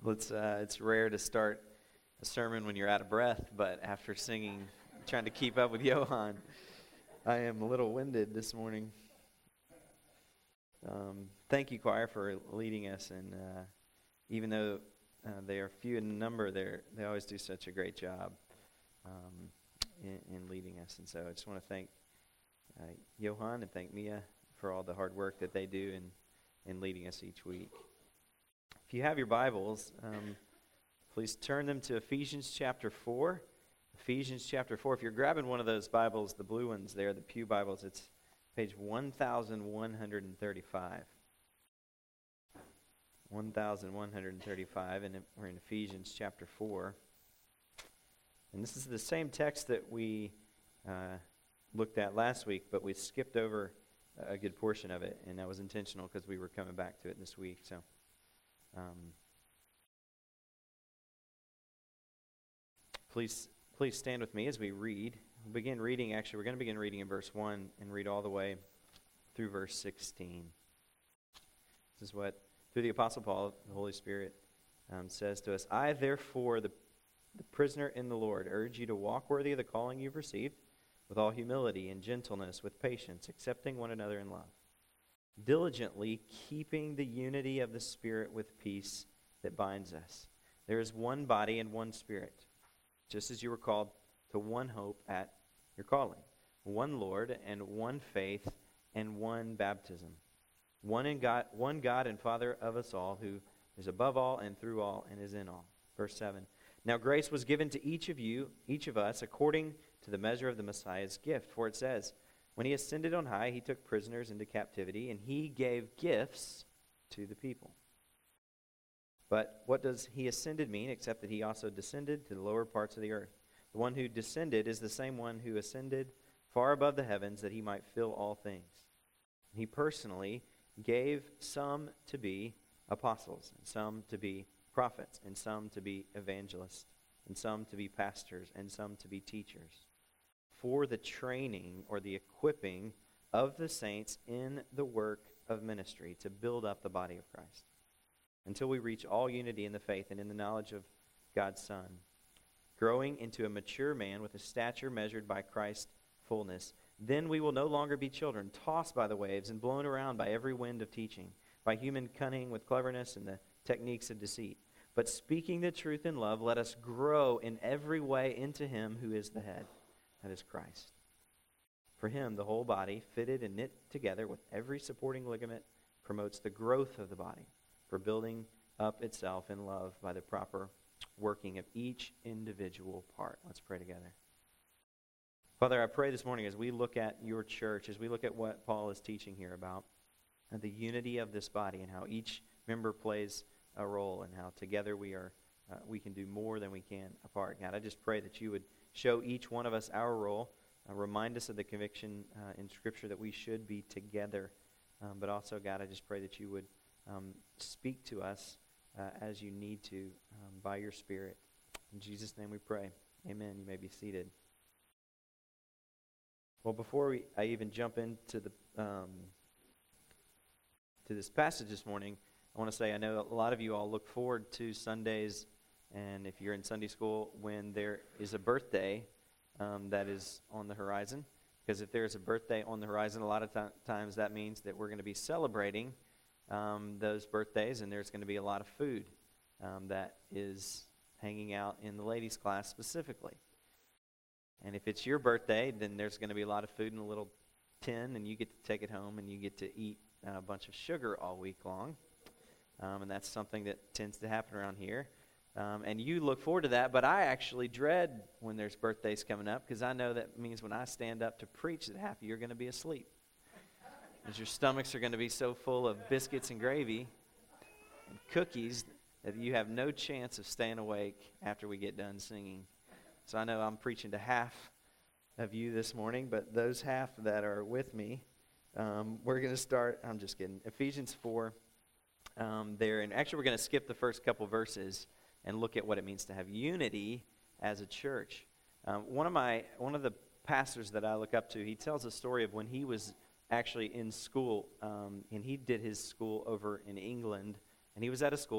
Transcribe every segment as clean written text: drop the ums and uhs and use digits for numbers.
It's rare to start a sermon when you're out of breath, but after singing, trying to keep up with Johan, I am a little winded this morning. Thank you, choir, for leading us, and even though they are few in number, they always do such a great job in leading us. And so I just want to thank Johan and thank Mia for all the hard work that they do in leading us each week. If you have your Bibles, please turn them to Ephesians chapter 4. Ephesians chapter 4. If you're grabbing one of those Bibles, the blue ones there, the Pew Bibles, it's page 1135. 1135, and we're in Ephesians chapter 4. And this is the same text that we looked at last week, but we skipped over a good portion of it, and that was intentional because we were coming back to it this week. So, please stand with me as we read. We'll begin reading. Actually, we're going to begin reading in verse 1 and read all the way through verse 16. This is what, through the Apostle Paul, the Holy Spirit says to us, I, therefore, the prisoner in the Lord, urge you to walk worthy of the calling you've received, with all humility and gentleness, with patience, accepting one another in love, diligently keeping the unity of the Spirit with peace that binds us. There is one body and one Spirit, just as you were called to one hope at your calling, one Lord and one faith and one baptism, one God and Father of us all, who is above all and through all and is in all. Verse 7. Now grace was given to each of us, according to the measure of the Messiah's gift. For it says, when he ascended on high, he took prisoners into captivity, and he gave gifts to the people. But what does he ascended mean, except that he also descended to the lower parts of the earth? The one who descended is the same one who ascended far above the heavens, that he might fill all things. He personally gave some to be apostles, and some to be prophets, and some to be evangelists, and some to be pastors, and some to be teachers, for the training or the equipping of the saints in the work of ministry, to build up the body of Christ, until we reach all unity in the faith and in the knowledge of God's Son, growing into a mature man with a stature measured by Christ's fullness. Then we will no longer be children, tossed by the waves and blown around by every wind of teaching, by human cunning with cleverness and the techniques of deceit. But speaking the truth in love, let us grow in every way into him who is the head, that is Christ. For him, the whole body, fitted and knit together with every supporting ligament, promotes the growth of the body for building up itself in love by the proper working of each individual part. Let's pray together. Father, I pray this morning as we look at your church, as we look at what Paul is teaching here about the unity of this body and how each member plays a role and how together we can do more than we can apart. God, I just pray that you would show each one of us our role, remind us of the conviction in Scripture that we should be together, but also, God, I just pray that you would speak to us as you need to by your Spirit. In Jesus' name we pray. Amen. You may be seated. Well, before I even jump into to this passage this morning, I want to say I know a lot of you all look forward to Sundays, and if you're in Sunday school, when there is a birthday that is on the horizon. Because if there's a birthday on the horizon, a lot of times that means that we're going to be celebrating those birthdays, and there's going to be a lot of food that is hanging out in the ladies' class specifically. And if it's your birthday, then there's going to be a lot of food in a little tin, and you get to take it home, and you get to eat a bunch of sugar all week long. And that's something that tends to happen around here. And you look forward to that, but I actually dread when there's birthdays coming up, because I know that means when I stand up to preach that half of you are going to be asleep. Because your stomachs are going to be so full of biscuits and gravy and cookies that you have no chance of staying awake after we get done singing. So I know I'm preaching to half of you this morning, but those half that are with me, we're going to start, I'm just kidding, Ephesians 4 there. And actually we're going to skip the first couple verses and look at what it means to have unity as a church. One of the pastors that I look up to, he tells a story of when he was actually in school, and he did his school over in England, and he was at a school,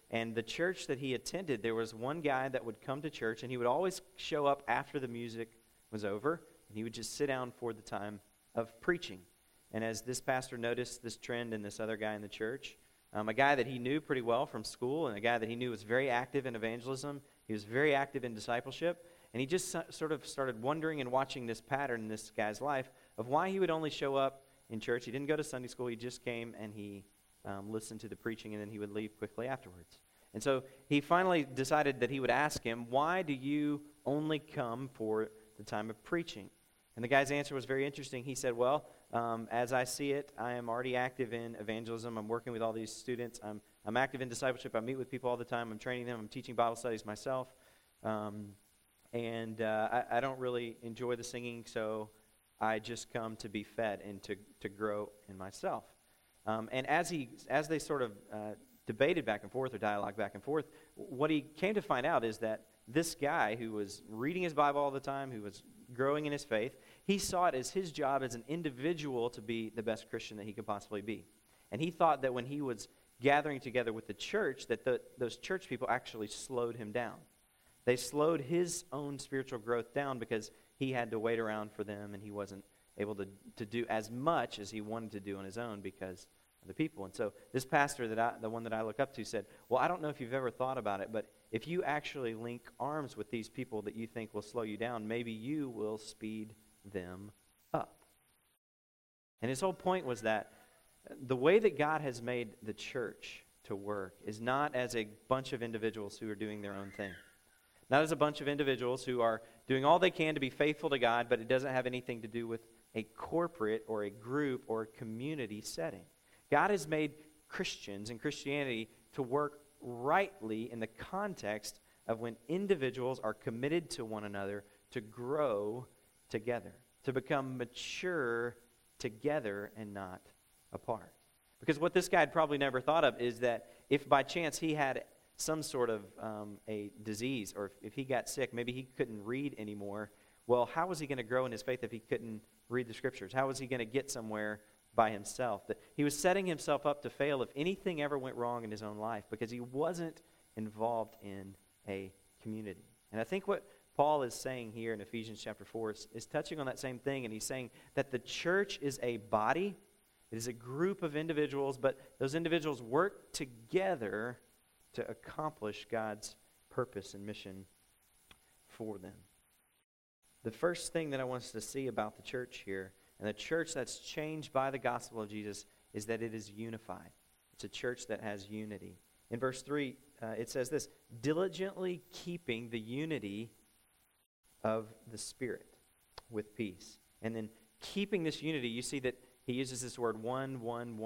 And the church that he attended, there was one guy that would come to church, and he would always show up after the music was over, and he would just sit down for the time of preaching. And as this pastor noticed this trend in this other guy in the church, a guy that he knew pretty well from school, and a guy that he knew was very active in evangelism, he was very active in discipleship, and he just sort of started wondering and watching this pattern in this guy's life of why he would only show up in church. He didn't go to Sunday school, he just came and he listened to the preaching, and then he would leave quickly afterwards. And so he finally decided that he would ask him, why do you only come for the time of preaching? And the guy's answer was very interesting. He said, well, as I see it, I am already active in evangelism. I'm working with all these students. I'm active in discipleship. I meet with people all the time. I'm training them. I'm teaching Bible studies myself. And I don't really enjoy the singing, so I just come to be fed and to grow in myself. And as they sort of debated back and forth or dialogued back and forth, what he came to find out is that this guy who was reading his Bible all the time, who was growing in his faith, he saw it as his job as an individual to be the best Christian that he could possibly be. And he thought that when he was gathering together with the church, that those church people actually slowed him down. They slowed his own spiritual growth down because he had to wait around for them, and he wasn't able to do as much as he wanted to do on his own because of the people. And so this pastor, the one that I look up to, said, well, I don't know if you've ever thought about it, but if you actually link arms with these people that you think will slow you down, maybe you will speed them up. And his whole point was that the way that God has made the church to work is not as a bunch of individuals who are doing their own thing. Not as a bunch of individuals who are doing all they can to be faithful to God, but it doesn't have anything to do with a corporate or a group or a community setting. God has made Christians and Christianity to work rightly in the context of when individuals are committed to one another to grow together, to become mature together and not apart. Because what this guy had probably never thought of is that if by chance he had some sort of a disease, or if he got sick, maybe he couldn't read anymore, well, how was he going to grow in his faith if he couldn't read the Scriptures? How was he going to get somewhere by himself? That he was setting himself up to fail if anything ever went wrong in his own life because he wasn't involved in a community. And I think what Paul is saying here in Ephesians chapter 4 is touching on that same thing, and he's saying that the church is a body. It is a group of individuals, but those individuals work together to accomplish God's purpose and mission for them. The first thing that I want us to see about the church here, and the church that's changed by the gospel of Jesus, is that it is unified. It's a church that has unity. In verse 3, it says this, diligently keeping the unity of the Spirit with peace. And then keeping this unity, you see that he uses this word one,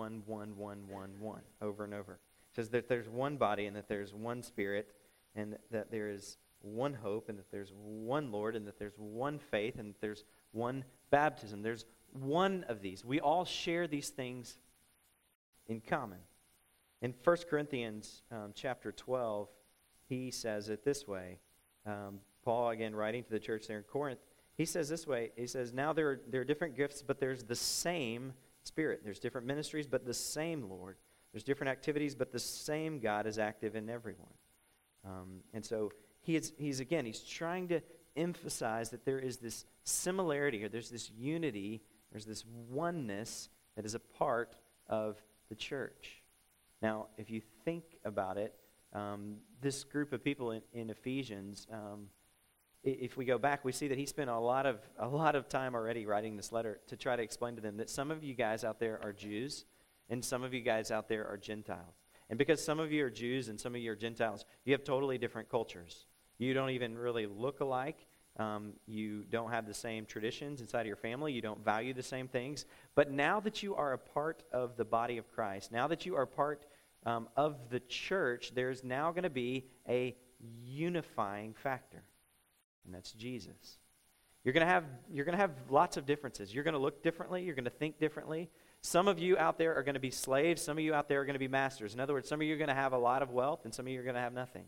over and over. It says that there's one body and that there's one Spirit and that there is one hope and that there's one Lord and that there's one faith and that there's one baptism. There's one of these. We all share these things in common. In 1 Corinthians chapter 12, he says it this way. Paul, again, writing to the church there in Corinth, he says this way. He says, now there are different gifts, but there's the same Spirit. There's different ministries, but the same Lord. There's different activities, but the same God is active in everyone. And so he's trying to emphasize that there is this similarity, or there's this unity, there's this oneness that is a part of the church. Now, if you think about it, this group of people in Ephesians, if we go back, we see that he spent a lot of time already writing this letter to try to explain to them that some of you guys out there are Jews, and some of you guys out there are Gentiles. And because some of you are Jews and some of you are Gentiles, you have totally different cultures. You don't even really look alike. You don't have the same traditions inside of your family. You don't value the same things. But now that you are a part of the body of Christ, now that you are part of the church, there's now going to be a unifying factor, and that's Jesus. You're going to have lots of differences. You're going to look differently. You're going to think differently. Some of you out there are going to be slaves. Some of you out there are going to be masters. In other words, some of you are going to have a lot of wealth, and some of you are going to have nothing.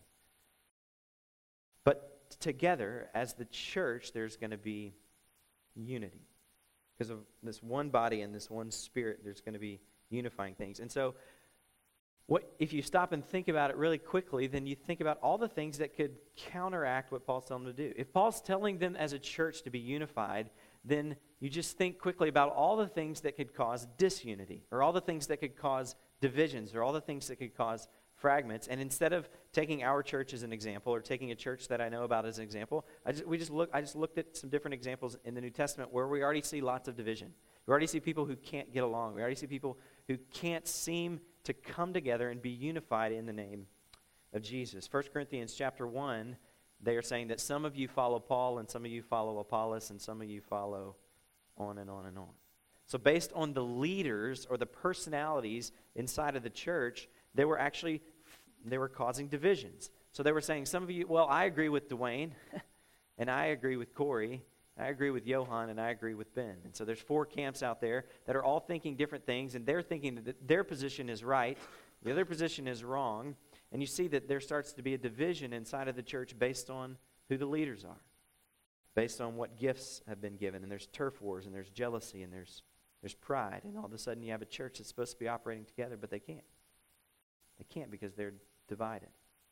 But together, as the church, there's going to be unity. Because of this one body and this one Spirit, there's going to be unifying things. And so if you stop and think about it really quickly, then you think about all the things that could counteract what Paul's telling them to do. If Paul's telling them as a church to be unified, then you just think quickly about all the things that could cause disunity, or all the things that could cause divisions, or all the things that could cause fragments. And instead of taking our church as an example, or taking a church that I know about as an example, I just looked at some different examples in the New Testament where we already see lots of division. We already see people who can't get along. We already see people who can't seem to come together and be unified in the name of Jesus. 1 Corinthians chapter 1, they are saying that some of you follow Paul, and some of you follow Apollos, and some of you follow on and on and on. So based on the leaders or the personalities inside of the church, they were causing divisions. So they were saying, some of you, well, I agree with Dwayne, and I agree with Corey, I agree with Johan, and I agree with Ben. And so there's 4 camps out there that are all thinking different things, and they're thinking that their position is right, the other position is wrong, and you see that there starts to be a division inside of the church based on who the leaders are, based on what gifts have been given, and there's turf wars, and there's jealousy, and there's pride, and all of a sudden you have a church that's supposed to be operating together, but they can't. They can't because they're divided.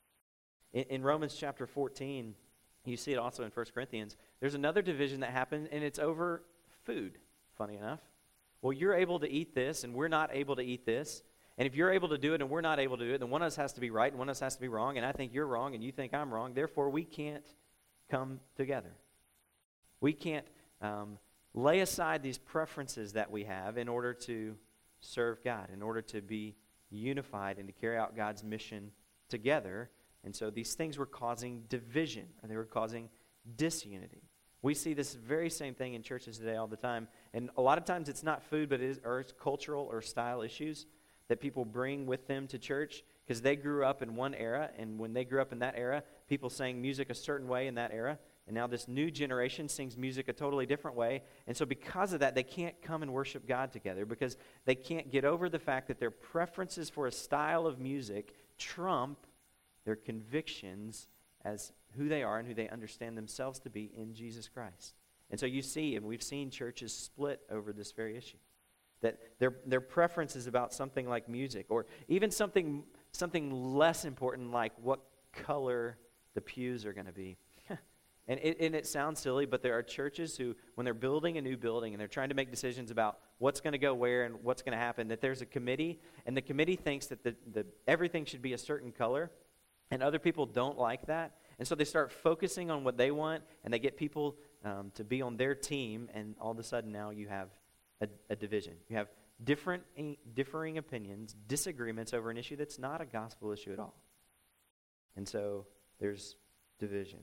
In Romans chapter 14, you see it also in 1 Corinthians, there's another division that happened, and it's over food, funny enough. Well, you're able to eat this, and we're not able to eat this. And if you're able to do it and we're not able to do it, then one of us has to be right and one of us has to be wrong, and I think you're wrong and you think I'm wrong. Therefore, we can't come together. We can't lay aside these preferences that we have in order to serve God, in order to be unified and to carry out God's mission together. And so these things were causing division, or they were causing disunity. We see this very same thing in churches today all the time. And a lot of times it's not food, but it's cultural or style issues that people bring with them to church because they grew up in one era. And when they grew up in that era, people sang music a certain way in that era. And now this new generation sings music a totally different way. And so because of that, they can't come and worship God together because they can't get over the fact that their preferences for a style of music trump their convictions as who they are and who they understand themselves to be in Jesus Christ. And so you see, and we've seen churches split over this very issue, that their preference is about something like music, or even something less important like what color the pews are going to be. And it sounds silly, but there are churches who, when they're building a new building and they're trying to make decisions about what's going to go where and what's going to happen, that there's a committee, and the committee thinks that everything should be a certain color, and other people don't like that. And so they start focusing on what they want, and they get people to be on their team, and all of a sudden now you have a division. You have differing opinions, disagreements over an issue that's not a gospel issue at all. And so there's division.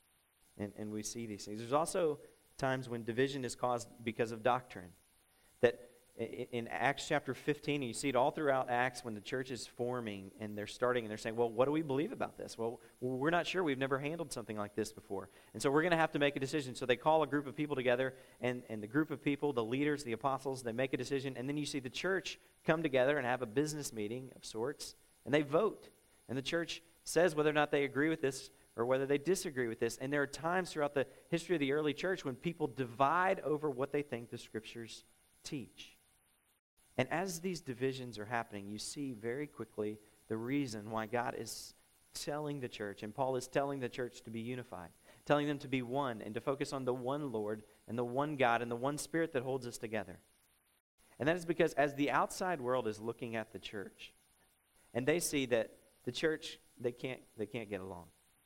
And we see these things. There's also times when division is caused because of doctrine. That in Acts chapter 15, and you see it all throughout Acts when the church is forming and they're starting and they're saying, well, what do we believe about this? Well, we're not sure. We've never handled something like this before. And so we're going to have to make a decision. So they call a group of people together, and the group of people, the leaders, the apostles, they make a decision. And then you see the church come together and have a business meeting of sorts, and they vote. And the church says whether or not they agree with this or whether they disagree with this. And there are times throughout the history of the early church when people divide over what they think the scriptures teach. And as these divisions are happening, you see very quickly the reason why God is telling the church, and Paul is telling the church to be unified, telling them to be one and to focus on the one Lord and the one God and the one Spirit that holds us together. And that is because as the outside world is looking at the church, and they see that the church, they can't get along.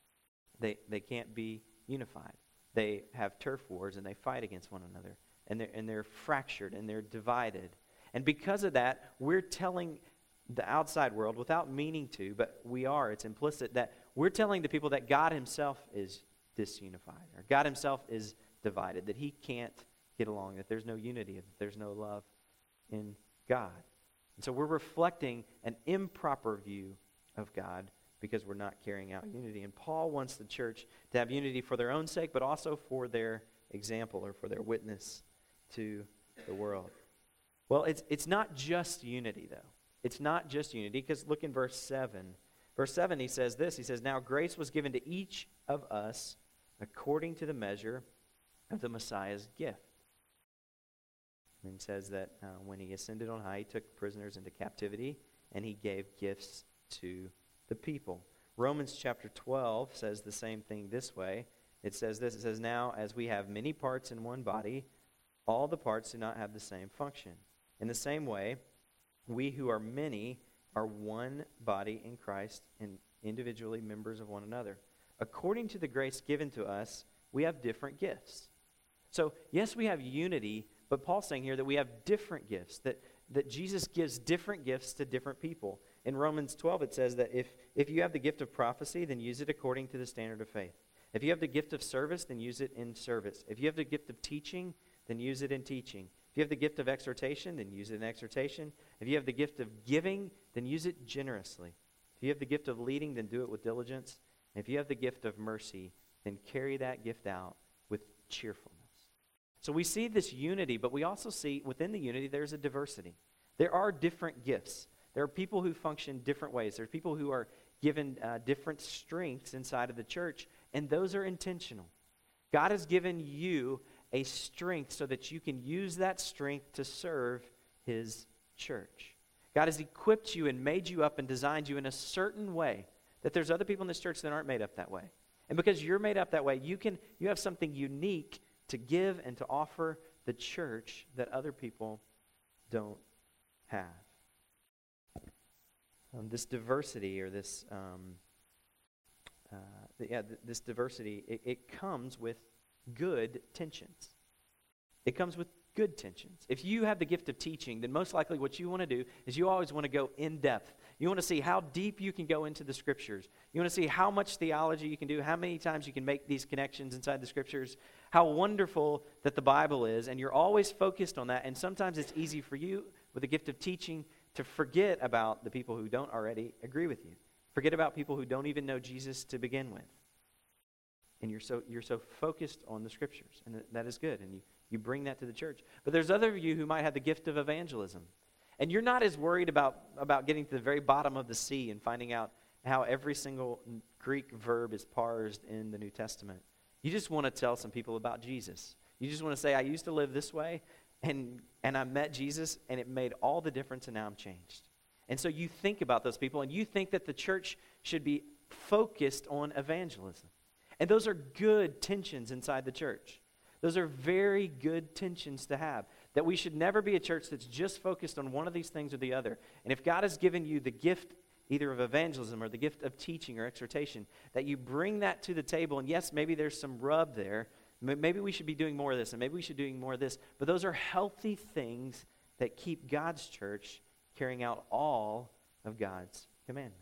They can't be unified. They have turf wars and they fight against one another, and they're fractured and they're divided. And because of that, we're telling the outside world, without meaning to, but it's implicit, that we're telling the people that God himself is disunified, or God himself is divided, that he can't get along, that there's no unity, that there's no love in God. And so we're reflecting an improper view of God because we're not carrying out unity. And Paul wants the church to have unity for their own sake, but also for their example or for their witness to the world. Well, it's not just unity, though. It's not just unity, because look in verse 7. Verse 7, he says this. He says, now grace was given to each of us according to the measure of the Messiah's gift. And he says that when he ascended on high, he took prisoners into captivity. and he gave gifts to the people. Romans chapter 12 says the same thing this way. It says this, it says, now as we have many parts in one body, all the parts do not have the same function. In the same way, we who are many are one body in Christ and individually members of one another. According to the grace given to us, we have different gifts. So, yes, we have unity, but Paul's saying here that we have different gifts, that Jesus gives different gifts to different people. In Romans 12, it says that if you have the gift of prophecy, then use it according to the standard of faith. If you have the gift of service, then use it in service. If you have the gift of teaching, then use it in teaching. If you have the gift of exhortation, then use it in exhortation. If you have the gift of giving, then use it generously. If you have the gift of leading, then do it with diligence. And if you have the gift of mercy, then carry that gift out with cheerfulness. So we see this unity, but we also see within the unity there's a diversity. There are different gifts. There are people who function different ways. There are people who are given different strengths inside of the church, and those are intentional. God has given you a strength so that you can use that strength to serve his church. God has equipped you and made you up and designed you in a certain way that there's other people in this church that aren't made up that way. And because you're made up that way, you have something unique to give and to offer the church that other people don't have. This diversity or this this diversity, it comes with good tensions. It comes with good tensions. If you have the gift of teaching, then most likely what you want to do is you always want to go in depth. You want to see how deep you can go into the Scriptures. You want to see how much theology you can do, how many times you can make these connections inside the Scriptures, how wonderful that the Bible is, and you're always focused on that. And sometimes it's easy for you with the gift of teaching to forget about the people who don't already agree with you. Forget about people who don't even know Jesus to begin with. And you're so focused on the Scriptures, and that is good, and you bring that to the church. But there's other of you who might have the gift of evangelism, and you're not as worried about getting to the very bottom of the sea and finding out how every single Greek verb is parsed in the New Testament. You just want to tell some people about Jesus. You just want to say, I used to live this way, and I met Jesus, and it made all the difference, and now I'm changed. And so you think about those people, and you think that the church should be focused on evangelism. And those are good tensions inside the church. Those are very good tensions to have. That we should never be a church that's just focused on one of these things or the other. And if God has given you the gift either of evangelism or the gift of teaching or exhortation, that you bring that to the table. And yes, maybe there's some rub there. Maybe we should be doing more of this, and maybe we should be doing more of this. But those are healthy things that keep God's church carrying out all of God's commandments.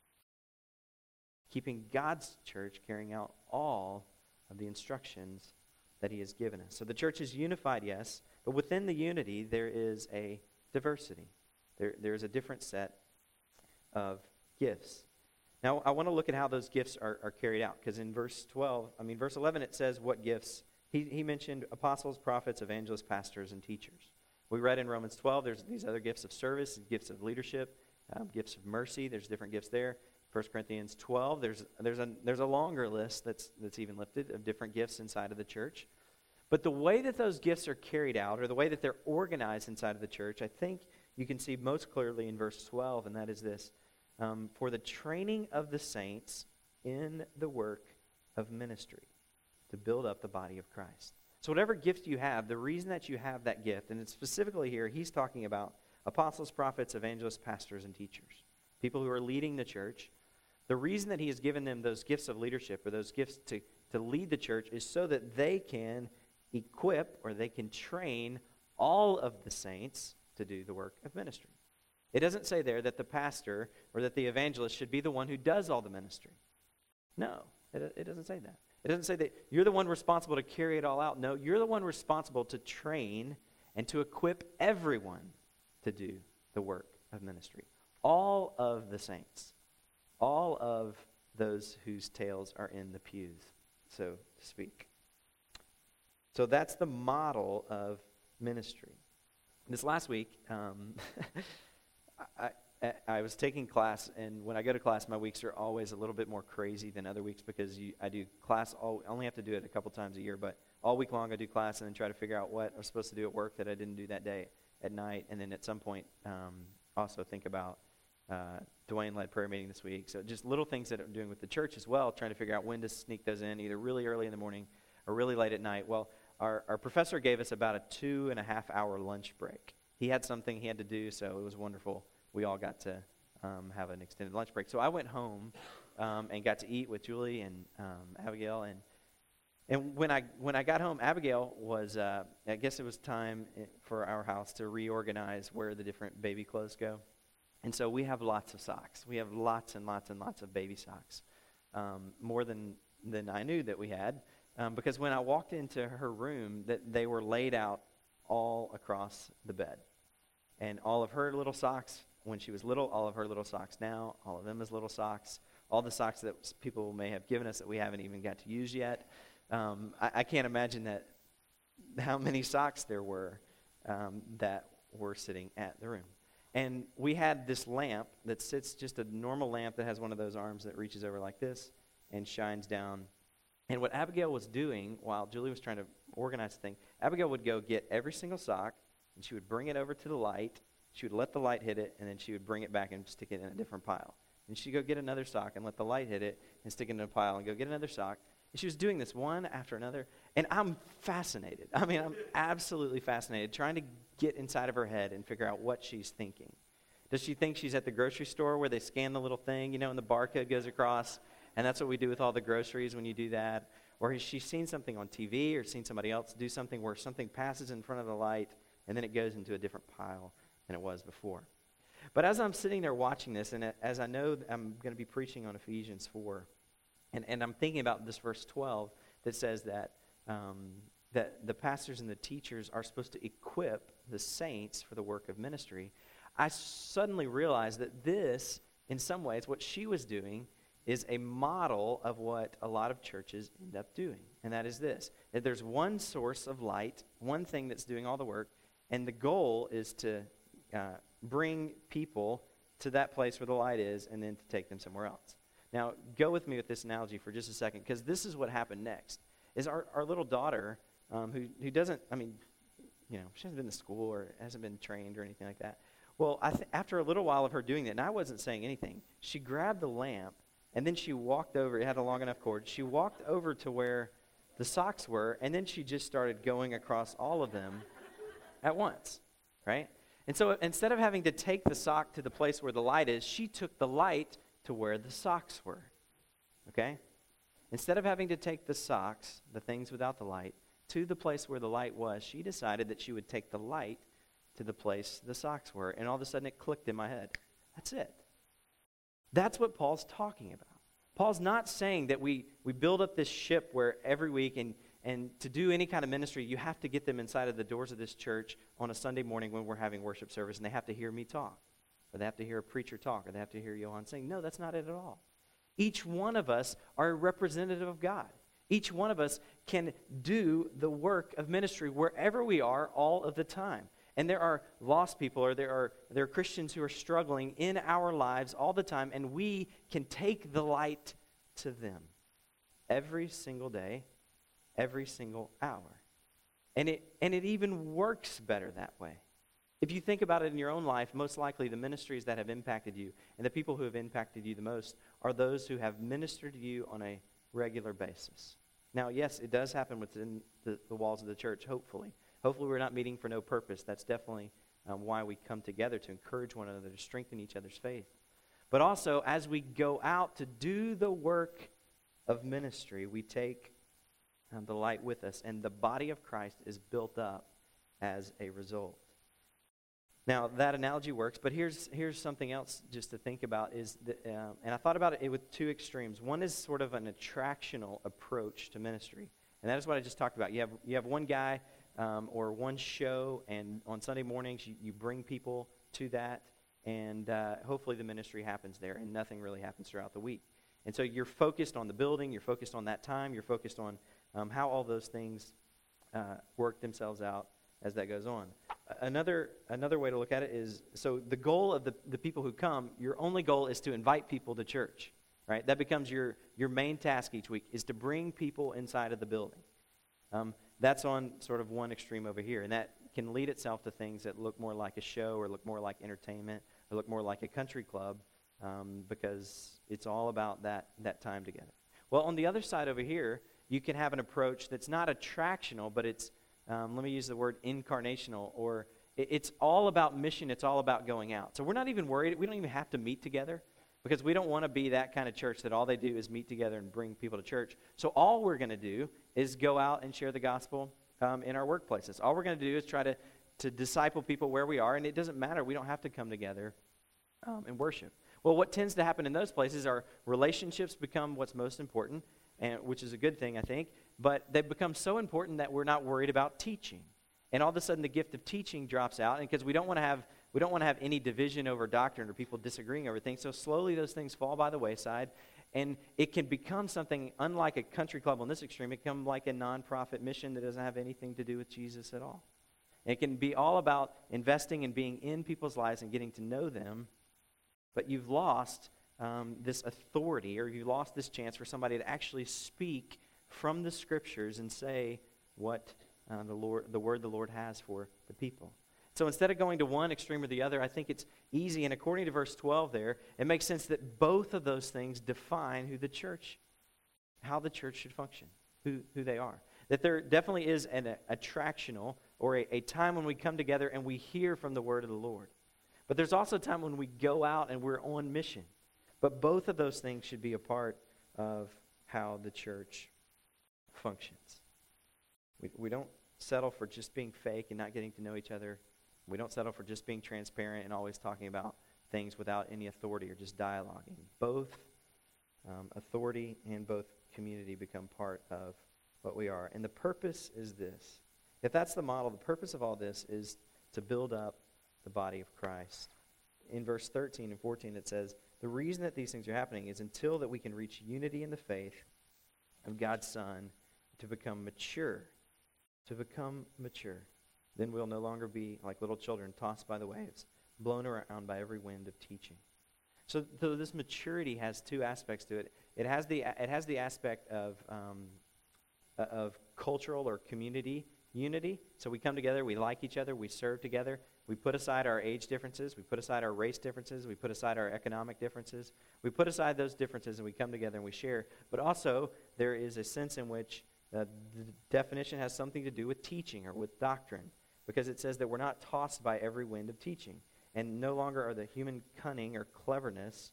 Keeping God's church carrying out all of the instructions that he has given us. So the church is unified, yes, but within the unity there is a diversity. There is a different set of gifts. Now, I want to look at how those gifts are carried out, because in verse 11 it says what gifts. He mentioned apostles, prophets, evangelists, pastors, and teachers. We read in Romans 12, there's these other gifts of service, gifts of leadership, gifts of mercy. There's different gifts there. 1 Corinthians 12, there's a longer list that's even lifted of different gifts inside of the church. But the way that those gifts are carried out, or the way that they're organized inside of the church, I think you can see most clearly in verse 12, and that is this. For the training of the saints in the work of ministry, to build up the body of Christ. So whatever gift you have, the reason that you have that gift, and it's specifically here, he's talking about apostles, prophets, evangelists, pastors, and teachers. People who are leading the church. The reason that he has given them those gifts of leadership or those gifts to lead the church is so that they can equip or they can train all of the saints to do the work of ministry. It doesn't say there that the pastor or that the evangelist should be the one who does all the ministry. No, it doesn't say that. It doesn't say that you're the one responsible to carry it all out. No, you're the one responsible to train and to equip everyone to do the work of ministry. All of the saints. All of those whose tails are in the pews, so to speak. So that's the model of ministry. This last week, I was taking class, and when I go to class, my weeks are always a little bit more crazy than other weeks because I do class, I only have to do it a couple times a year, but all week long I do class and then try to figure out what I'm supposed to do at work that I didn't do that day at night, and then at some point also think about Dwayne led prayer meeting this week. So just little things that I'm doing with the church as well, trying to figure out when to sneak those in, either really early in the morning or really late at night. Well, our professor gave us about a 2.5-hour lunch break. He had something he had to do, so it was wonderful. We all got to have an extended lunch break. So I went home and got to eat with Julie and Abigail. And when I got home, Abigail was, I guess it was time for our house to reorganize where the different baby clothes go. And so we have lots of socks. We have lots and lots and lots of baby socks, more than I knew that we had. Because when I walked into her room, that they were laid out all across the bed. And all of her little socks when she was little, all of her little socks now, all of Emma's little socks, all the socks that people may have given us that we haven't even got to use yet. I can't imagine how many socks there were that were sitting at the room. And we had this lamp that sits, just a normal lamp that has one of those arms that reaches over like this and shines down. And what Abigail was doing while Julie was trying to organize the thing, Abigail would go get every single sock, and she would bring it over to the light. She would let the light hit it, and then she would bring it back and stick it in a different pile. And she'd go get another sock and let the light hit it and stick it in a pile and go get another sock. And she was doing this one after another. And I'm fascinated. I mean, I'm absolutely fascinated trying to get inside of her head and figure out what she's thinking. Does she think she's at the grocery store where they scan the little thing, and the barcode goes across? And that's what we do with all the groceries when you do that. Or has she seen something on TV or seen somebody else do something where something passes in front of the light and then it goes into a different pile than it was before? But as I'm sitting there watching this, and as I know I'm going to be preaching on Ephesians 4, and I'm thinking about this verse 12 that says that the pastors and the teachers are supposed to equip the saints for the work of ministry, I suddenly realized that this, in some ways, what she was doing is a model of what a lot of churches end up doing. And that is this: that there's one source of light, one thing that's doing all the work, and the goal is to bring people to that place where the light is and then to take them somewhere else. Now, go with me with this analogy for just a second, because this is what happened next. Is our little daughter, who doesn't, she hasn't been to school or hasn't been trained or anything like that. Well, after a little while of her doing that, and I wasn't saying anything, she grabbed the lamp, and then she walked over. It had a long enough cord. She walked over to where the socks were, and then she just started going across all of them at once, right? And so instead of having to take the sock to the place where the light is, she took the light to where the socks were, okay? Instead of having to take the socks, the things without the light, to the place where the light was, she decided that she would take the light to the place the socks were, and all of a sudden it clicked in my head. That's it. That's what Paul's talking about. Paul's not saying that we build up this ship where every week, and to do any kind of ministry, you have to get them inside of the doors of this church on a Sunday morning when we're having worship service, and they have to hear me talk, or they have to hear a preacher talk, or they have to hear Johan sing. No, that's not it at all. Each one of us are a representative of God. Each one of us can do the work of ministry wherever we are all of the time. And there are lost people, or there are Christians who are struggling in our lives all the time, and we can take the light to them every single day, every single hour. And it even works better that way. If you think about it in your own life, most likely the ministries that have impacted you and the people who have impacted you the most are those who have ministered to you on a regular basis. Now, yes, it does happen within the walls of the church, hopefully. Hopefully we're not meeting for no purpose. That's definitely why we come together, to encourage one another, to strengthen each other's faith. But also, as we go out to do the work of ministry, we take the light with us, and the body of Christ is built up as a result. Now, that analogy works, but here's something else just to think about, is that, and I thought about it with two extremes. One is sort of an attractional approach to ministry, and that is what I just talked about. You have one guy or one show, and on Sunday mornings you bring people to that, and hopefully the ministry happens there, and nothing really happens throughout the week. And so you're focused on the building, you're focused on that time, you're focused on how all those things work themselves out as that goes on. Another way to look at it is, so the goal of the people who come, your only goal is to invite people to church, right? That becomes your main task each week, is to bring people inside of the building. That's on sort of one extreme over here, and that can lead itself to things that look more like a show or look more like entertainment or look more like a country club, because it's all about that time together. Well, on the other side over here, you can have an approach that's not attractional, but it's, let me use the word incarnational, or it's all about mission, it's all about going out. So we're not even worried, we don't even have to meet together, because we don't want to be that kind of church that all they do is meet together and bring people to church. So all we're going to do is go out and share the gospel in our workplaces. All we're going to do is try to disciple people where we are, and it doesn't matter. We don't have to come together and worship. Well, what tends to happen in those places are relationships become what's most important, and which is a good thing, I think, but they become so important that we're not worried about teaching. And all of a sudden the gift of teaching drops out, and because we don't want to have any division over doctrine or people disagreeing over things, so slowly those things fall by the wayside, and it can become something unlike a country club on this extreme. It can become like a nonprofit mission that doesn't have anything to do with Jesus at all. And it can be all about investing and being in people's lives and getting to know them, but you've lost this authority, or you lost this chance for somebody to actually speak from the Scriptures and say what the word the Lord has for the people. So instead of going to one extreme or the other, I think it's easy, and according to verse 12 there, it makes sense that both of those things define how the church should function, who they are. That there definitely is an attractional, or a time when we come together and we hear from the word of the Lord. But there's also a time when we go out and we're on mission. But both of those things should be a part of how the church functions. We don't settle for just being fake and not getting to know each other. We don't settle for just being transparent and always talking about things without any authority or just dialoguing. Both authority and both community become part of what we are. And the purpose is this. If that's the model, the purpose of all this is to build up the body of Christ. In verse 13 and 14 it says, the reason that these things are happening is until that we can reach unity in the faith of God's Son, to become mature. To become mature. Then we'll no longer be like little children tossed by the waves, blown around by every wind of teaching. So this maturity has two aspects to it. It has the aspect of cultural or community unity. So we come together, we like each other, we serve together. We put aside our age differences, we put aside our race differences, we put aside our economic differences. We put aside those differences and we come together and we share. But also there is a sense in which the definition has something to do with teaching or with doctrine, because it says that we're not tossed by every wind of teaching. And no longer are the human cunning or cleverness,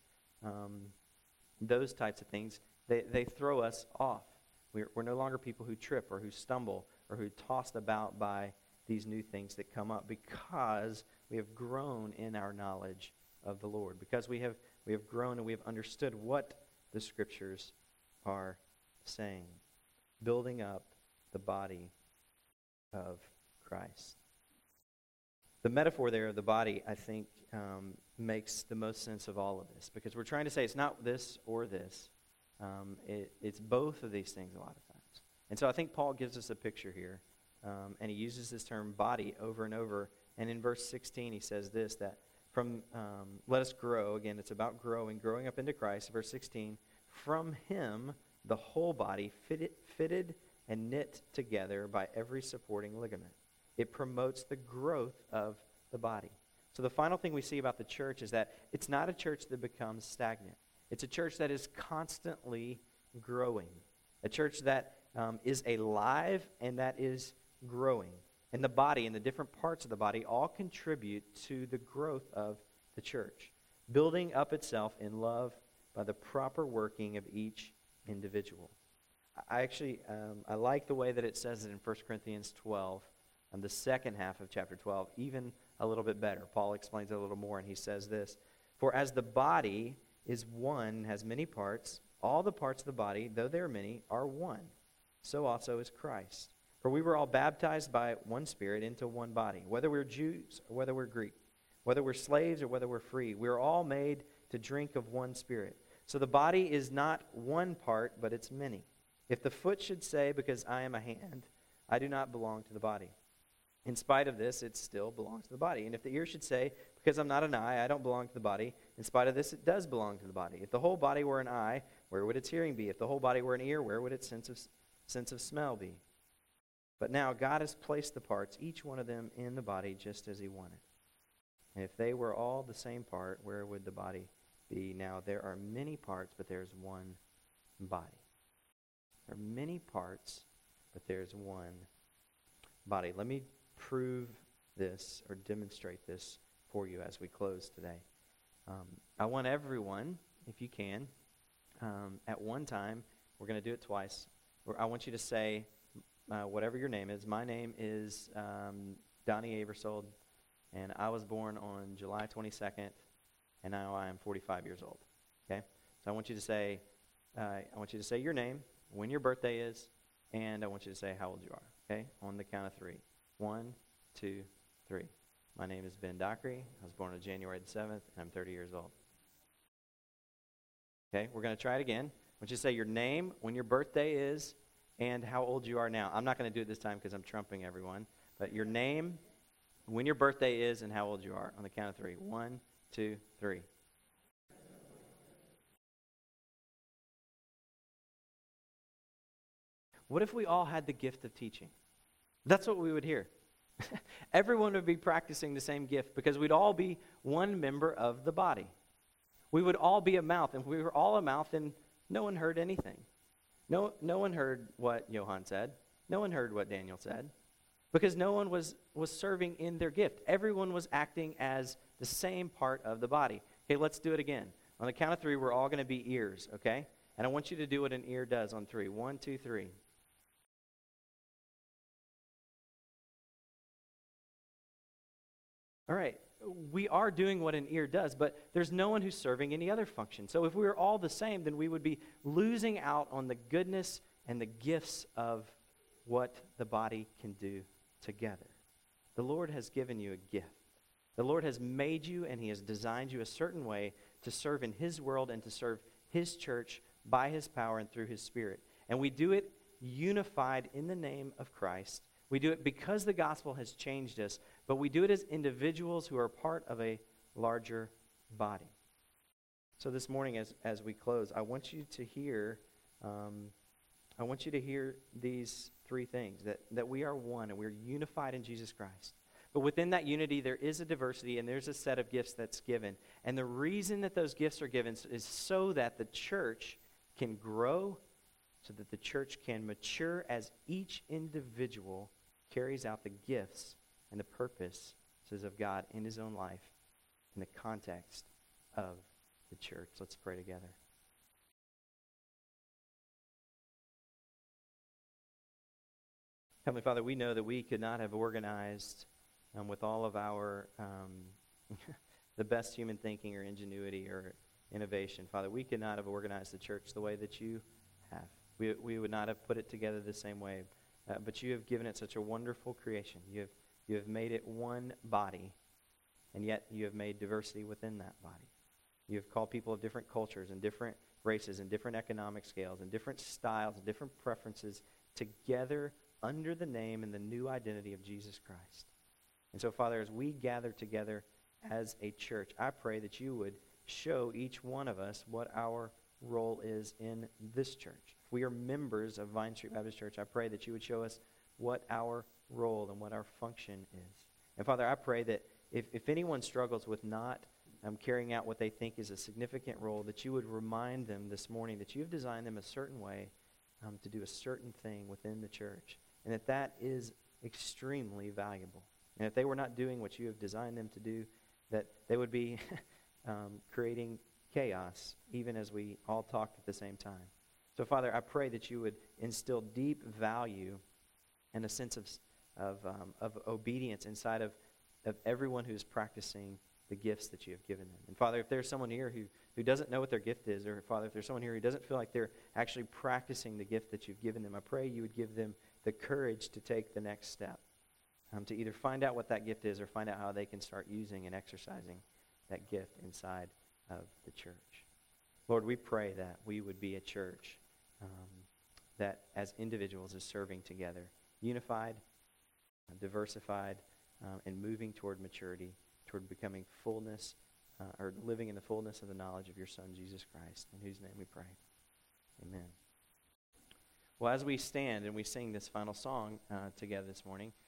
those types of things, they throw us off. We're no longer people who trip or who stumble or who are tossed about by these new things that come up, because we have grown in our knowledge of the Lord, because we have grown and we have understood what the Scriptures are saying, building up the body of Christ. The metaphor there of the body, I think, makes the most sense of all of this, because we're trying to say it's not this or this. It's both of these things a lot of times. And so I think Paul gives us a picture here, and he uses this term body over and over. And in verse 16 he says this, that from let us grow. Again, it's about growing up into Christ. Verse 16, from him the whole body fitted and knit together by every supporting ligament. It promotes the growth of the body. So the final thing we see about the church is that it's not a church that becomes stagnant. It's a church that is constantly growing. A church that is alive and that is growing. And the body and the different parts of the body all contribute to the growth of the church, building up itself in love by the proper working of each individual. I actually, I like the way that it says it in 1 Corinthians 12, and the second half of chapter 12, even a little bit better. Paul explains it a little more, and he says this, for as the body is one, has many parts, all the parts of the body, though there are many, are one. So also is Christ. For we were all baptized by one Spirit into one body, whether we're Jews or whether we're Greek, whether we're slaves or whether we're free. We are all made to drink of one Spirit. So the body is not one part, but it's many. If the foot should say, because I am a hand, I do not belong to the body, in spite of this, it still belongs to the body. And if the ear should say, because I'm not an eye, I don't belong to the body, in spite of this, it does belong to the body. If the whole body were an eye, where would its hearing be? If the whole body were an ear, where would its sense of smell be? But now God has placed the parts, each one of them, in the body just as he wanted. And if they were all the same part, where would the body be? Now, there are many parts, but there's one body. There are many parts, but there's one body. Let me prove this or demonstrate this for you as we close today. I want everyone, if you can, at one time, we're going to do it twice. I want you to say whatever your name is. My name is Donnie Aversold, and I was born on July 22nd, and now I am 45 years old. Okay? So I want you to say your name, when your birthday is, and I want you to say how old you are. Okay? On the count of three. 1, 2, 3. My name is Ben Dockery. I was born on January the 7th, and I'm 30 years old. Okay, we're going to try it again. I want you to say your name, when your birthday is, and how old you are now. I'm not going to do it this time because I'm trumping everyone. But your name, when your birthday is, and how old you are on the count of three. 1, 2, 3. What if we all had the gift of teaching? That's what we would hear. Everyone would be practicing the same gift because we'd all be one member of the body. We would all be a mouth, and if we were all a mouth, then no one heard anything. No one heard what Johan said. No one heard what Daniel said because no one was serving in their gift. Everyone was acting as the same part of the body. Okay, let's do it again. On the count of three, we're all going to be ears, okay? And I want you to do what an ear does on three. 1, 2, 3. All right, we are doing what an ear does, but there's no one who's serving any other function. So if we were all the same, then we would be losing out on the goodness and the gifts of what the body can do together. The Lord has given you a gift. The Lord has made you and He has designed you a certain way to serve in His world and to serve His church by His power and through His Spirit. And we do it unified in the name of Christ. We do it because the gospel has changed us, but we do it as individuals who are part of a larger body. So this morning, as we close, I want you to hear these three things, that we are one and we're unified in Jesus Christ. But within that unity, there is a diversity and there's a set of gifts that's given. And the reason that those gifts are given is so that the church can grow, so that the church can mature as each individual carries out the gifts and the purposes of God in his own life in the context of the church. Let's pray together. Heavenly Father, we know that we could not have organized with all of our the best human thinking or ingenuity or innovation. Father, we could not have organized the church the way that you have. We would not have put it together the same way. But you have given it such a wonderful creation. You have made it one body, and yet you have made diversity within that body. You have called people of different cultures and different races and different economic scales and different styles and different preferences together under the name and the new identity of Jesus Christ. And so, Father, as we gather together as a church, I pray that you would show each one of us what our role is in this church. If we are members of Vine Street Baptist Church, I pray that you would show us what our role and what our function is. And Father, I pray that if anyone struggles with not carrying out what they think is a significant role, that you would remind them this morning that you have designed them a certain way to do a certain thing within the church, and that is extremely valuable. And if they were not doing what you have designed them to do, that they would be creating chaos, even as we all talked at the same time. So, Father, I pray that you would instill deep value and a sense of obedience inside of everyone who's practicing the gifts that you have given them. And, Father, if there's someone here who doesn't know what their gift is, or, Father, if there's someone here who doesn't feel like they're actually practicing the gift that you've given them, I pray you would give them the courage to take the next step, to either find out what that gift is or find out how they can start using and exercising that gift inside of the church. Lord, we pray that we would be a church that as individuals is serving together, unified, diversified, and moving toward maturity, toward becoming fullness, or living in the fullness of the knowledge of your Son, Jesus Christ, in whose name we pray. Amen. Well, as we stand and we sing this final song together this morning,